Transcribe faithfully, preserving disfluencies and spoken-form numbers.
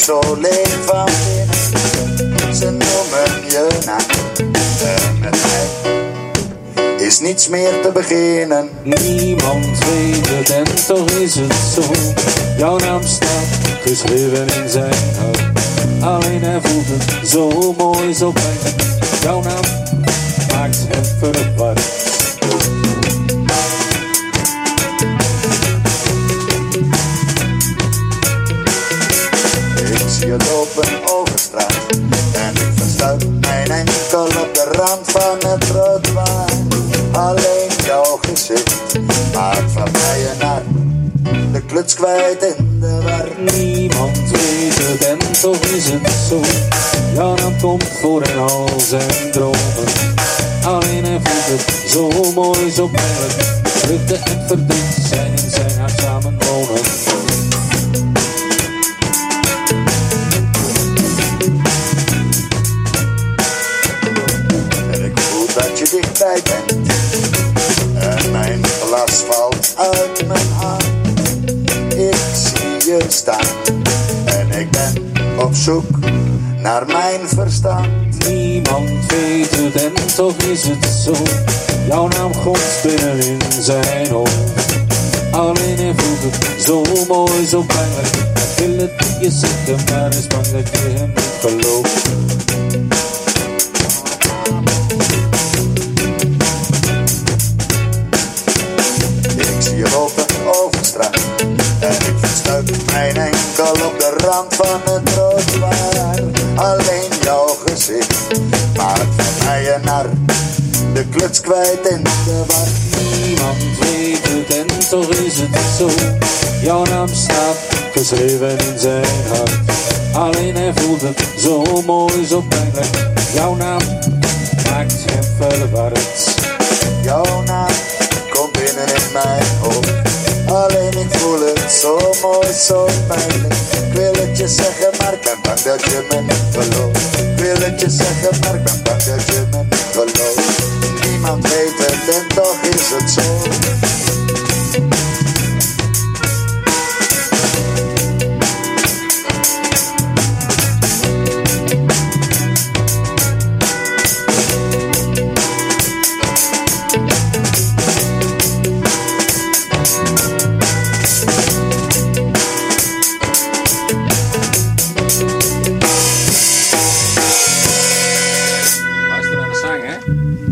zo leeg van binnen. Ze noemen je naam en met mij is niets meer te beginnen. Niemand weet het en toch is het zo. Jouw naam staat geschreven in zijn hart. Alleen hij voelt het zo mooi, zo fijn. Jouw naam maakt hem verward. Ik zie je lopen over straat en ik verstuip mijn enkel op de rand van het trottoir. Alleen jouw gezicht maakt van mij een nar, de kluts kwijt in de war. Niemand weet het en toch is het zo. Jouw naam komt voor in al zijn dromen. Alleen hij voelt het zo mooi, zo pijnlijk. Vreugde en verdriet zijn in zijn hart samen wonen. En ik voel dat je dichtbij bent en mijn glas valt uit mijn hand. Ik zie je staan en ik ben op zoek naar mijn verstand. Niemand weet het en toch is het zo. Jouw naam gonst binnen in zijn hoofd. Alleen hij voelt het zo mooi, zo pijnlijk. Hij wil het je zeggen, maar is bang dat je hem niet gelooft. Ik zie je lopen over straat en ik verstuip mijn enkel op de rand van het trottoir. Alleen jouw gezicht maakt van mij een nar, de kluts kwijt in de war. Niemand weet het en toch is het zo. Jouw naam staat geschreven in zijn hart. Alleen hij voelt het zo mooi, zo pijnlijk. Jouw naam maakt hem verward. Jouw naam komt binnen in mijn hoofd. Alleen ik voel het zo mooi, zo pijnlijk. Ik wil het je zeggen, maar ik ben bang dat je me niet gelooft. Ik wil het je zeggen, maar ik ben bang dat je me niet gelooft. Niemand weet het en toch is het zo.